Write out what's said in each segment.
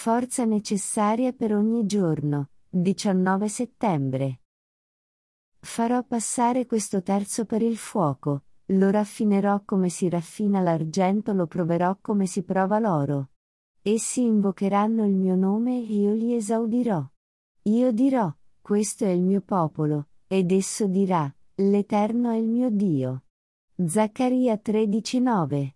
forza necessaria per ogni giorno. 19 settembre. Farò passare questo terzo per il fuoco, lo raffinerò come si raffina l'argento, lo proverò come si prova l'oro. Essi invocheranno il mio nome e io li esaudirò. Io dirò, questo è il mio popolo, ed esso dirà, l'Eterno è il mio Dio. Zaccaria 13:9.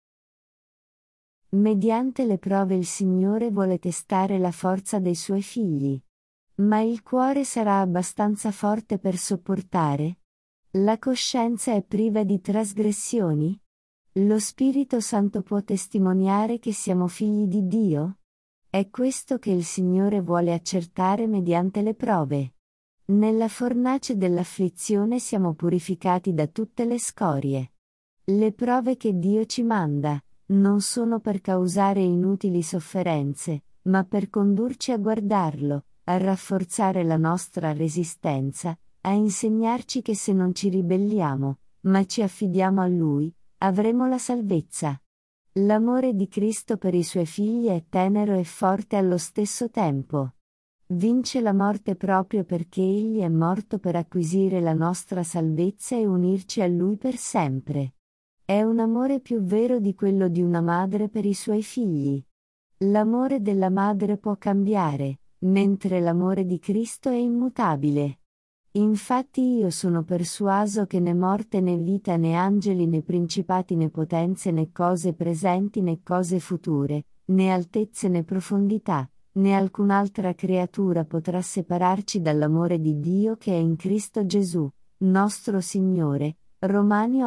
Mediante le prove il Signore vuole testare la forza dei suoi figli. Ma il cuore sarà abbastanza forte per sopportare? La coscienza è priva di trasgressioni? Lo Spirito Santo può testimoniare che siamo figli di Dio? È questo che il Signore vuole accertare mediante le prove. Nella fornace dell'afflizione siamo purificati da tutte le scorie. Le prove che Dio ci manda non sono per causare inutili sofferenze, ma per condurci a guardarlo, a rafforzare la nostra resistenza, a insegnarci che se non ci ribelliamo, ma ci affidiamo a Lui, avremo la salvezza. L'amore di Cristo per i suoi figli è tenero e forte allo stesso tempo. Vince la morte proprio perché Egli è morto per acquisire la nostra salvezza e unirci a Lui per sempre. È un amore più vero di quello di una madre per i suoi figli. L'amore della madre può cambiare, mentre l'amore di Cristo è immutabile. Infatti io sono persuaso che né morte né vita né angeli né principati né potenze né cose presenti né cose future, né altezze né profondità, né alcun'altra creatura potrà separarci dall'amore di Dio che è in Cristo Gesù, nostro Signore. Romani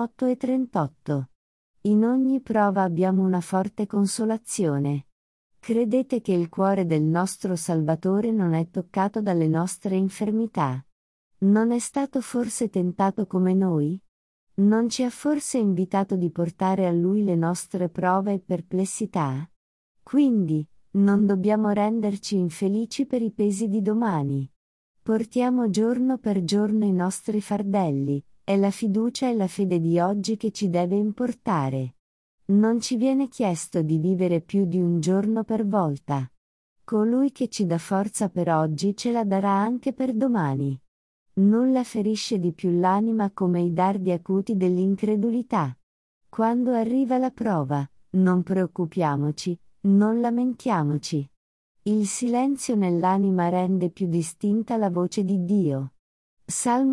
8:38. In ogni prova abbiamo una forte consolazione. Credete che il cuore del nostro Salvatore non è toccato dalle nostre infermità? Non è stato forse tentato come noi? Non ci ha forse invitato di portare a Lui le nostre prove e perplessità? Quindi, non dobbiamo renderci infelici per i pesi di domani. Portiamo giorno per giorno i nostri fardelli, è la fiducia e la fede di oggi che ci deve importare. Non ci viene chiesto di vivere più di un giorno per volta. Colui che ci dà forza per oggi ce la darà anche per domani. Nulla ferisce di più l'anima come i dardi acuti dell'incredulità. Quando arriva la prova, non preoccupiamoci, non lamentiamoci. Il silenzio nell'anima rende più distinta la voce di Dio. Salmo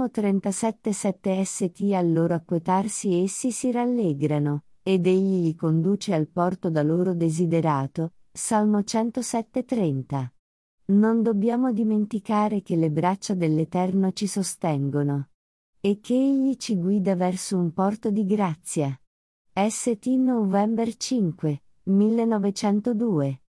37,7 St. Al loro acquetarsi essi si rallegrano, ed egli li conduce al porto da loro desiderato. Salmo 107,30. Non dobbiamo dimenticare che le braccia dell'Eterno ci sostengono. E che egli ci guida verso un porto di grazia. St. November 5, 1902